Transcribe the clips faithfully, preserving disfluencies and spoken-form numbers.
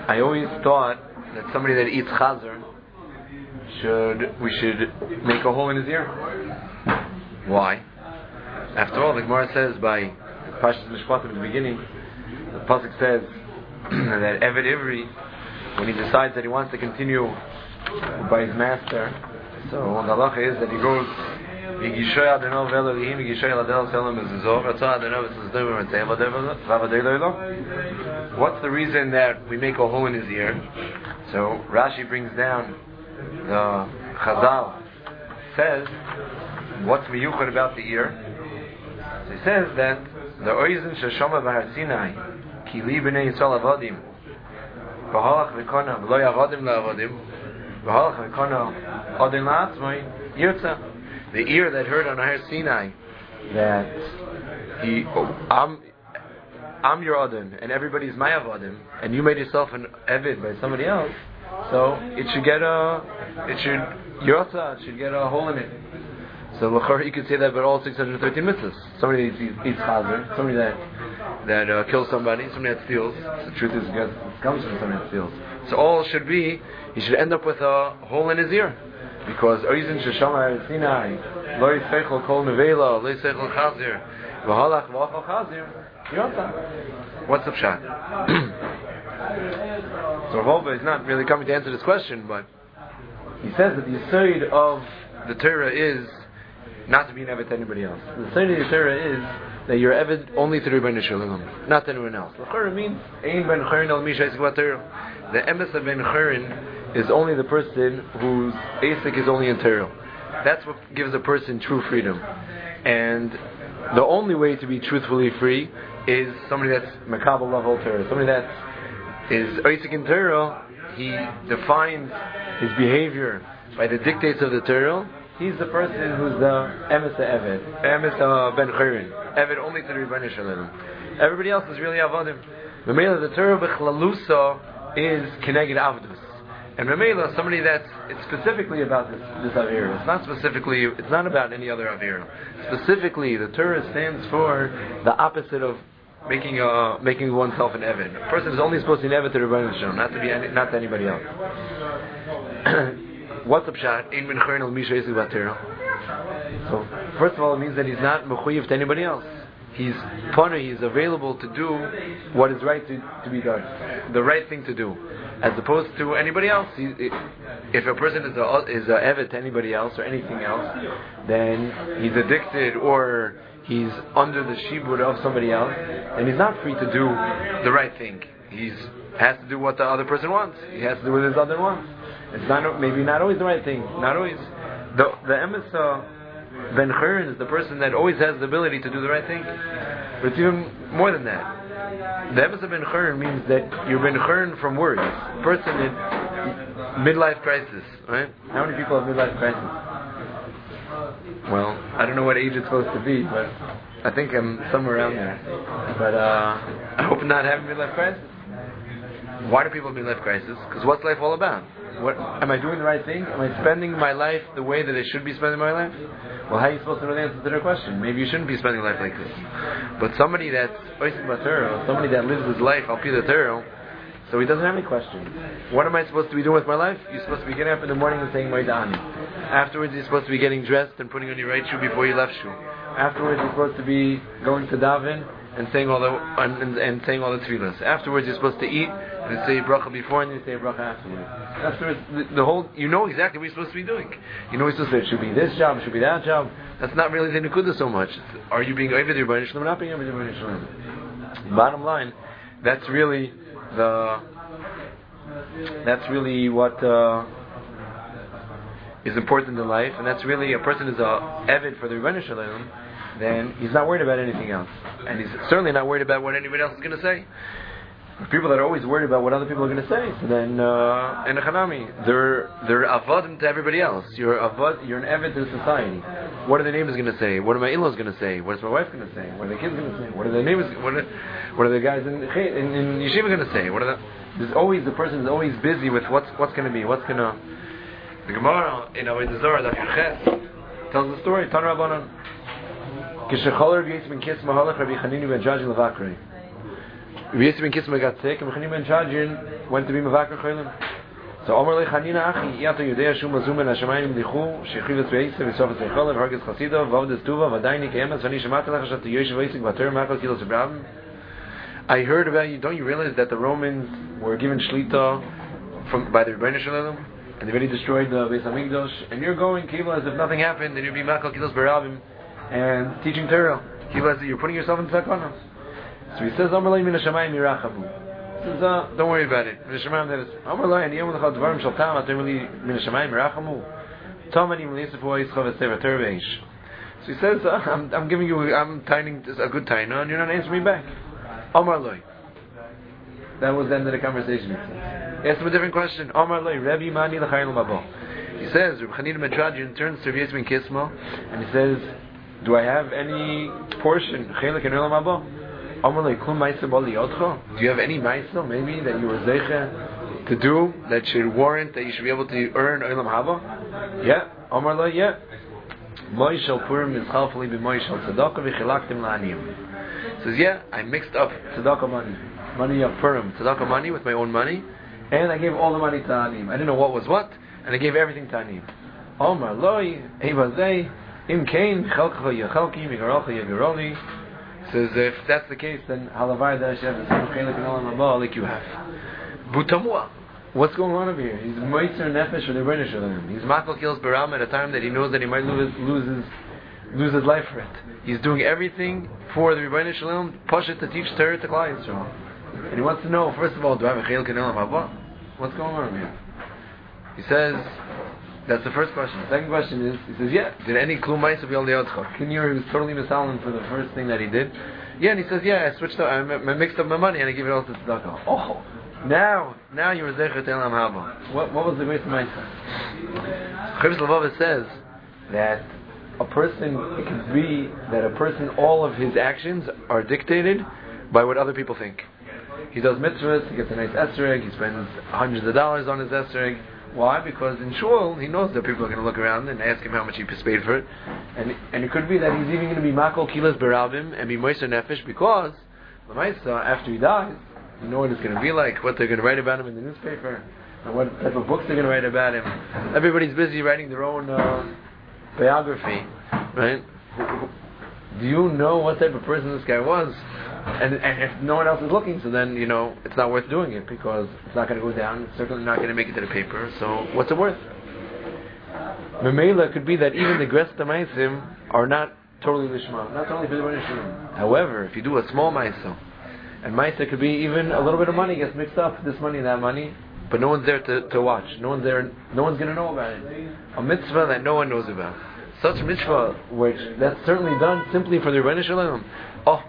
I always thought that somebody that eats chazer should we should make a hole in his ear. Why? After all, the Gemara says by Pashas Mishpatim at the beginning, the pasuk says that Eved Ivri, when he decides that he wants to continue by his master, so the halacha is that he goes. What's the reason that we make a hole in his ear? So Rashi brings down the Chazal says what's miyuchad about the ear. So he says that the oizen sheshama b'har Sinai ki li b'nei Yisrael avodim v'halach v'kona v'lo yavodim la'avodim v'halach v'kona odin la'atzmai yirtza. The ear that heard on Har Sinai that he, oh, I'm, I'm your Adon and everybody's my Avodim, and you made yourself an Evid by somebody else, so it should get a, it should Yotza, it should get a hole in it. So l'chor you could say that about all six hundred thirteen mitzvahs. Somebody that eats, eats chazer, somebody that that uh, kills somebody, somebody that steals. The truth is, because it comes from somebody that steals. So all should be, he should end up with a hole in his ear. Because Oizin Sheshama Sinai, Lo Yisechel Kol Nevela, Lo Yisechel Chazir, V'halach V'achal Chazir, Yota. What's the pshat? So Rav is not really coming to answer this question, but he says that the yesod of the Torah is not to be an Eved to anybody else. The yesod of the Torah is that you're Eved only to the Rebbeinu Shalom, not to anyone else. L'chora means Ein Ben Chorin Al Misha Yisgvat Torah. The emes of Ben Chorin is only the person whose basic is only in Torah. That's what gives a person true freedom. And the only way to be truthfully free is somebody that's Makabal level Torah. Somebody that is basic in Torah, he defines his behavior by the dictates of the Torah. He's the person who's the emes Eved, emes Ben Chorin, Eved only to the Rebbeinu Shalom. Everybody else is really Avodim. The Mela, the Torah B'chlalusa is Keneged Avdus. And Ramela, somebody that's, it's specifically about this, this Avera. It's not specifically, it's not about any other Avera. Specifically, the Torah stands for the opposite of making a, making oneself an Eved. A person is only supposed to be an Eved to the Rebbeinu Shalom, not to be any, not to anybody else. What's the pshat? Ein ben chorin al misha yisig b'Torah. So, first of all, it means that he's not mechuyev to anybody else. He's pana, he's available to do what is right to, to be done. The right thing to do. As opposed to anybody else. He, if a person is a, is a evet to anybody else or anything else, then he's addicted or he's under the shibud of somebody else, and he's not free to do the right thing. He has to do what the other person wants. He has to do what his other wants. It's not maybe not always the right thing. Not always. The the emes Ben Chorin is the person that always has the ability to do the right thing. But it's even more than that. The emes Ben Chorin means that you're Ben Chorin from words. Person in midlife crisis, right? How many people have midlife crisis? Well, I don't know what age it's supposed to be, but I think I'm somewhere around there. But uh, I hope not having midlife crisis. Why do people have midlife crisis? Because what's life all about? What, am I doing the right thing? Am I spending my life the way that I should be spending my life? Well, how are you supposed to know the answer to their question? Maybe you shouldn't be spending life like this. But somebody that's Oisik B'Torah, somebody that lives his life al pi the Torah, so he doesn't have any questions. What am I supposed to be doing with my life? You're supposed to be getting up in the morning and saying Moedani. Afterwards, you're supposed to be getting dressed and putting on your right shoe before you left shoe. Afterwards, you're supposed to be going to daven and saying all the and, and, and saying all the tefillas. Afterwards, you're supposed to eat and say bracha before and you say bracha afterwards. Afterwards, the, the whole you know exactly what you're supposed to be doing. You know what you're supposed to say. It should be this job. It should be that job. That's not really the nekuda so much. It's, are you being over the Rebbeinu Shalom or not being over the Rebbeinu Shalom? Bottom line, that's really the that's really what uh, is important in life, and that's really a person is a eved for the Rebbeinu Shalom. Then he's not worried about anything else, and he's certainly not worried about what anybody else is going to say. People that are always worried about what other people are going to say, so then uh, in a chanami, they're they're avadim to everybody else. You're avad, you're an eved to society. What are the neighbors going to say? What are my in-laws going to say? What is my wife going to say? What are the kids going to say? What are the neighbors? What are, what are the guys in, in, in yeshiva going to say? What are the? There's always the person is always busy with what's what's going to be, what's going to. The Gemara in Avodah Zarah Daf Yud tells the story. Tan Rabbanan. Yosef ben Kisma got sick, and Chanina ben Chadrin went to be Mavakar Cholim. So Omar le Chanina Achi, Yato Yudea Shum Mazum and Hashemayim Lichu, Shechiv Tzveisem, Yisofet Zeichol, Hargis Chasido, Vavdes Tuva, Vadayni Kemas, Vani Shemat Lech Shat Yosef Veisik Vater Makal Kilos Abraham. I heard about you. Don't you realize that the Romans were given Shlita from by the Rebbeinu Shalom, and they already destroyed the Beis Hamikdash, and you're going Kiva as if nothing happened, and you'll be Makal Kilos Barabim and teaching Torah. Kiva as if you're putting yourself in Sakana. So he says, Amar Loi Min Hashamayim Yirachabu. He says, uh, don't worry about it. Min Hashamayim, that is, Amar Loi, and Yom Lechad Dvarim Shal Tam, Atem Li Min Hashamayim Yirachamu. Tomani Min Yisef Ho Yischav Etzev Ater Veish. So he says, uh, I'm, I'm giving you, I'm tining a good time, and you're not answering me back. Amar Loi. That was the end of the conversation. He asked him a different question. Amar Loi, Rebbe Mani L'chayil Mabo. He says, Reb Chanina ben Chadrin turns to Yosef ben Kisma, and he says, do I have any portion, Chelik in Olam Haba? Amar Loi, Klum Maisa Bali Yodcha? Do you have any Maisa, maybe, that you were Zeicha to do, that should warrant that you should be able to earn Olam Haba? Yeah. Amar Loi, yeah. Moishal Purim is Chalfali b'Moishal Tzedakah v'chilaktim la'aniyim. Says, yeah, I mixed up tzedakah money, money of Purim, tzedakah money with my own money, and I gave all the money to Aniyim. I didn't know what was what, and I gave everything to Aniyim. Omar Loi, Evazei, Im Kain, Chalkacha Yachalki, Migaralcha Yagaroli. Says, if that's the case, then Halavar Dash have the same Chelik and Olam Haba like you have. Butamua. What's going on over here? He's Moitzer Nefesh for the Rebbeinu Shalom. He's Makal Kilos Baram at a time that he knows that he might lose, lose his lose his life for it. He's doing everything for the Rebbeinu Shalom, Pasha to teach Torah to Klal Yisrael. And he wants to know, first of all, do I have a Chelik and Olam Haba? What's going on over here? He says, that's the first question. The second question is, he says, yeah, did any Klum Maisa be al Yodcha? Kinyer, he was totally misalan for the first thing that he did. Yeah, and he says, yeah, I switched up, I mixed up my money and I gave it all to Tzedakah. Oh, now, now you were Zecher to Olam Haba. What, what was the great Maisa? Chavis Levava says that a person, it can be that a person, all of his actions are dictated by what other people think. He does mitzvahs, he gets a nice esrog, he spends hundreds of dollars on his esrog. Why? Because in shul, he knows that people are going to look around and ask him how much he paid for it. And and it could be that he's even going to be makol kilas berabim and be moiser nefesh because, the Maisa, after he dies, you know what it's going to be like, what they're going to write about him in the newspaper, and what type of books they're going to write about him. Everybody's busy writing their own uh, biography, right? Do you know what type of person this guy was? And, and if no one else is looking, so then, you know, it's not worth doing it because it's not going to go down. It's certainly not going to make it to the paper. So what's it worth? Memela could be that even the Gresta Maisim are not totally Lishma, not totally for the Rebbeinu. However, if you do a small Maisa, and Maisa could be even a little bit of money gets mixed up, this money and that money, but no one's there to, to watch. No one's there. No one's going to know about it. A mitzvah that no one knows about. Such a mitzvah, which that's certainly done simply for the Rebbeinu Shalom. Oh,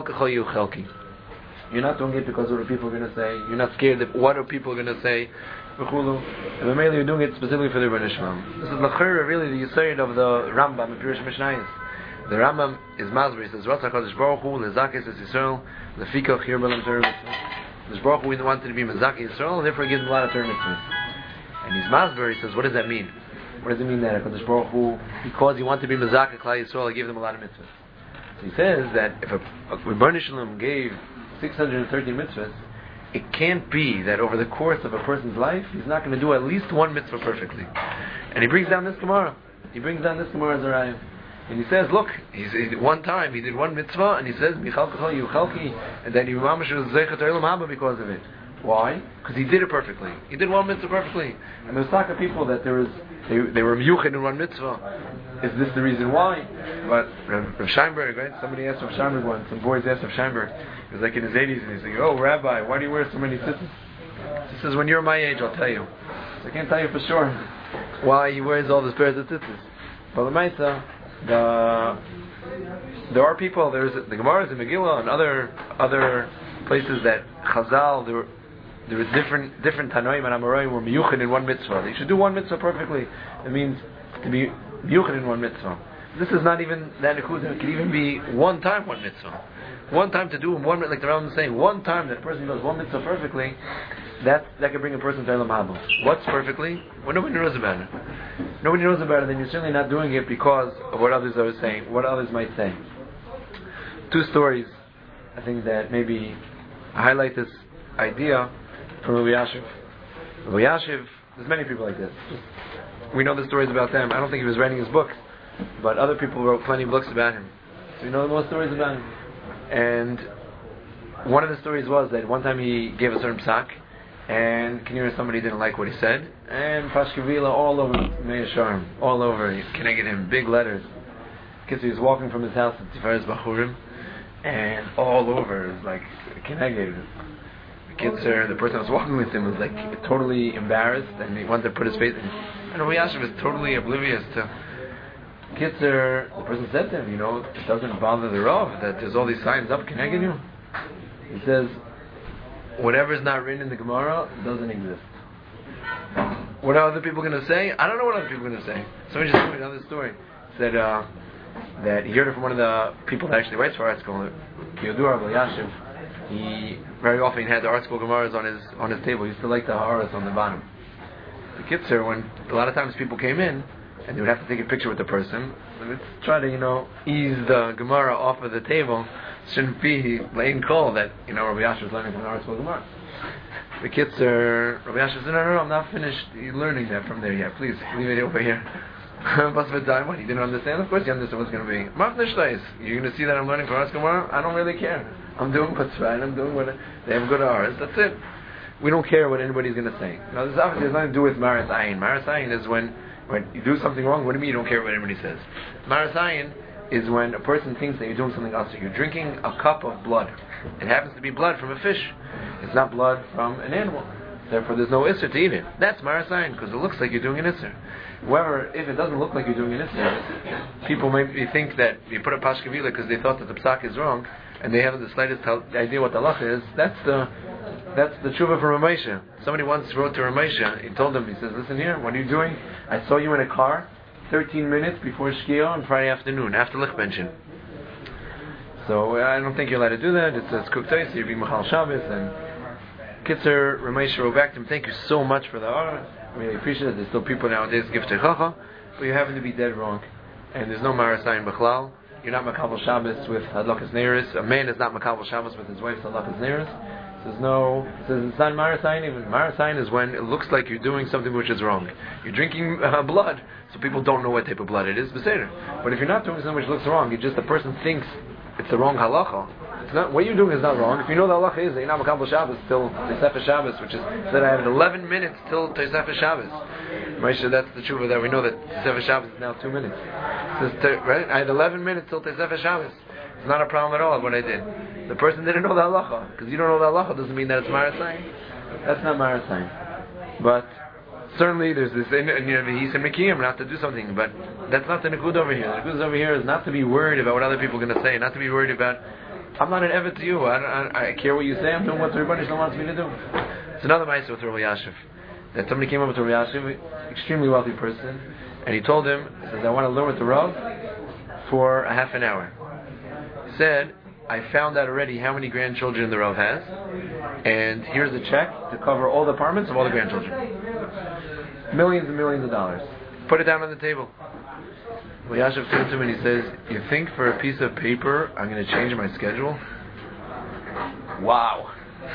you're not doing it because of what people are going to say. You're not scared that what are people going to say. And mainly you're doing it specifically for the Rebbeinu Shalom. This is l'chira, really the Yisayid of the Rambam, the Pirush Mishnayos. The Rambam is Masber. He says, "Ratzah Kadosh Baruch Hu lezakis es Yisrael lefikach hier b'lam Torah mitzvahs." The Baruch Hu wanted to be mezaki Yisrael, and therefore he gives him a lot of Torah mitzvahs. And he's Masber. He says, "What does that mean? What does it mean that Kadosh Baruch Hu, because he wanted to be mezaki Klal Yisrael, he gave them a lot of mitzvahs?" He says that if a, a Rebbeinu Shalom gave six hundred thirteen mitzvahs, it can't be that over the course of a person's life, he's not going to do at least one mitzvah perfectly. And he brings down this Gemara. He brings down this Gemara as a raya. And he says, look, he's, he, one time he did one mitzvah, and he says, Michalkacha Yuchalki, and then he was Zeichet Olam Haba because of it. Why? Because he did it perfectly. He did one mitzvah perfectly. And there's talk of people that there was, they, they were miyuched in one mitzvah. Is this the reason why? But Rav, Rav Scheinberg, right? Somebody asked Rav Scheinberg once, some boys asked Rav Scheinberg, he was like in his eighties, and he's like, oh, Rabbi, why do you wear so many tzitzis? He says, when you're my age, I'll tell you. So I can't tell you for sure why he wears all these pairs of tzitzis. But the Maisa, the, there are people, there's the Gemaras in Megillah and other other places that Chazal, there were, there were different different Tanoim and Amoraim were miyuched in one mitzvah. They should do one mitzvah perfectly. It means to be miyuched in one mitzvah. This is not even that nekuda. It could even be one time one mitzvah. One time to do one, like the Rambam is saying, one time that a person does one mitzvah perfectly, that that could bring a person to Olam Haba. What's perfectly? Well, nobody knows about it. Nobody knows about it, then you're certainly not doing it because of what others are saying, what others might say. Two stories, I think that maybe I highlight this idea from Rabbi Yashiv. Rabbi Yashiv, there's many people like this. We know the stories about them. I don't think he was writing his books, but other people wrote plenty of books about him. So we know the most stories about him. And one of the stories was that one time he gave a certain psak, and Kinira, somebody didn't like what he said, and Pashkevila all over Meir Sharm, all over, connected him, big letters. Because he was walking from his house to Tiferes Bachurim, and all over, it was like, connected. The Kitzer, the person that was walking with him was like totally embarrassed, and he wanted to put his face in. And Rabbi Yashiv was totally oblivious to Kitzer. The person said to him, you know, it doesn't bother the Rav that there's all these signs up connecting you. He says, whatever is not written in the Gemara doesn't exist. What are other people going to say? I don't know what other people are going to say. Somebody just told me another story. Said uh, that he heard it from one of the people that actually writes for art school, Yodur Rabbi Yashiv. He very often had the art school Gemaras on his on his table. He used to like the Haaretz on the bottom. The Kitzer, when a lot of times people came in and they would have to take a picture with the person, they would try to, you know, ease the Gemara off of the table. Shouldn't be laying call that, you know, Rabbi Yashiv was learning from the art school Gemara. The Kitzer, Rabbi Yashiv said, no, no, no, I'm not finished learning that from there yet. Please, leave it over here. What, he didn't understand? Of course he understood what's going to be. You're going to see that I'm learning from art school Gemara? I don't really care. I'm doing what's right. I'm doing what they have good hours. That's it. We don't care what anybody's going to say. Now, this obviously has nothing to do with Maras Ayin. Maras Ayin is when, when you do something wrong. What do you mean you don't care what anybody says? Maras Ayin is when a person thinks that you're doing something else. So you're drinking a cup of blood. It happens to be blood from a fish. It's not blood from an animal. Therefore, there's no Isser to eat it. That's Maras Ayin, because it looks like you're doing an Isser. However, if it doesn't look like you're doing an Isser, people maybe think that you put a Pashkevila because they thought that the psak is wrong, and they haven't the slightest idea what the halacha is. That's the that's the tshuva from Ramesha. Somebody once wrote to Ramesha. He told him, he says, "Listen here, what are you doing? I saw you in a car, thirteen minutes before Shkia on Friday afternoon, after Lichbenchen. So uh, I don't think you're allowed to do that. It says Kuktais, you're being Machal Shabbos." And Kitzer Ramesha wrote back to him, "Thank you so much for the honor. I really appreciate it. There's still people nowadays give Teichacha, but you happen to be dead wrong. And there's no Maras Ayin B'chlal. You're not Makabel Shabbos with Hadlakas Neiris. A man is not Makabel Shabbos with his wife's Hadlakas Neiris. There's no, it says it's not Maras Ayin even. Maras Ayin is when it looks like you're doing something which is wrong. You're drinking uh, blood, so people don't know what type of blood it is, Beseder. But if you're not doing something which looks wrong, you just, the person thinks it's the wrong halacha. It's not, what you're doing is not wrong. If you know the halacha is that you're not Makabel Shabbos till Tosefes Shabbos, which is that I have eleven minutes till Tosefes Shabbos. Maisha, that's the truth that we know that Tosefes Shabbos is now two minutes. Says, right? I had eleven minutes till Tosefes Shabbos. It's not a problem at all what I did. The person didn't know the halacha. Because you don't know the halacha doesn't mean that it's Maras Ayin. That's not Maras Ayin. But certainly there's this, you know, he's a Mekiyim not to do something, but that's not the Nikud over here. The Nikud over here is not to be worried about what other people are going to say, not to be worried about, I'm not an Evet to you, I, don't, I, I care what you say, I'm doing what the Rebbeinu Shalom wants me to do. It's another Ma'aseh with Rabbi Yashiv. That somebody came up to Rabbi Yashiv, extremely wealthy person, and he told him, he says, I want to learn with the Rav for a half an hour. He said, I found out already how many grandchildren the Rav has, and here's a check to cover all the apartments of all the grandchildren. Millions and millions of dollars. Put it down on the table. Well, Yashiv turned to him and he says, you think for a piece of paper I'm going to change my schedule? Wow.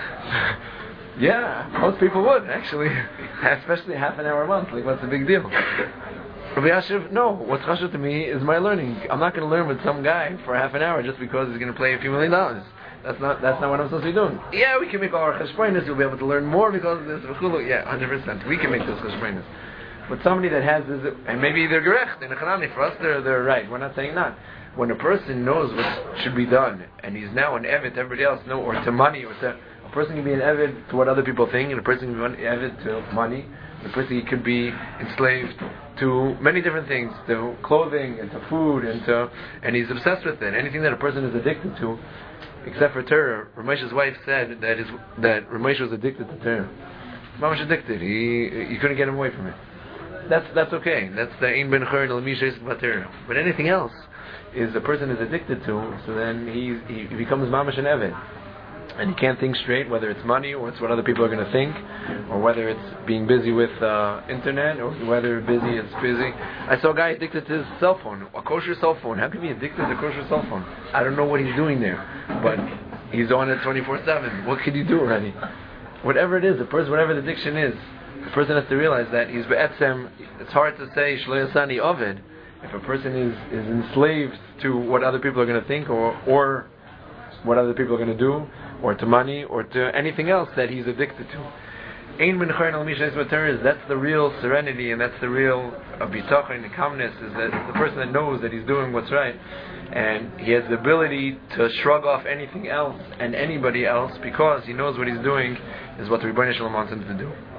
Yeah, most people would, actually. Especially half an hour a month. Like, what's the big deal? Rabbi Yashiv, no. What's chashuv to me is my learning. I'm not going to learn with some guy for half an hour just because he's going to play a few million dollars. That's not that's not what I'm supposed to be doing. Yeah, we can make our cheshbonos. You'll be able to learn more because of this. Yeah, one hundred percent. We can make those cheshbonos. But somebody that has this, and maybe they're gerecht, in a chanami, for us they're, they're right. We're not saying not. When a person knows what should be done, and he's now an evet to everybody else, no, or to money, or to, a person can be an evet to what other people think, and a person can be an evet to money, and a person could be enslaved to many different things, to clothing, and to food, and to, and he's obsessed with it. Anything that a person is addicted to, except for Torah. Ramesh's wife said that his, that Ramesh was addicted to Torah. Mamash addicted. He, he couldn't get him away from it. That's that's okay. That's the ein ben chor el mishes bater. But anything else is a person is addicted to, so then he he becomes mamash an eved, and he can't think straight whether it's money or it's what other people are going to think, or whether it's being busy with uh, internet or whether busy is busy. I saw a guy addicted to his cell phone, a kosher cell phone. How can he be addicted to a kosher cell phone? I don't know what he's doing there, but He's on it twenty-four seven. What could you do already? Whatever it is, the person, whatever the addiction is, the person has to realize that he's be'etzem. It's hard to say shlo yasani ovid if a person is, is enslaved to what other people are going to think, or or what other people are going to do, or to money, or to anything else that he's addicted to. Ein min chayrin al misha is that's the real serenity, and that's the real uh, bitachon and calmness, is that it's the person that knows that he's doing what's right, and he has the ability to shrug off anything else and anybody else because he knows what he's doing is what the Rebbeinu Shalom wants him to do.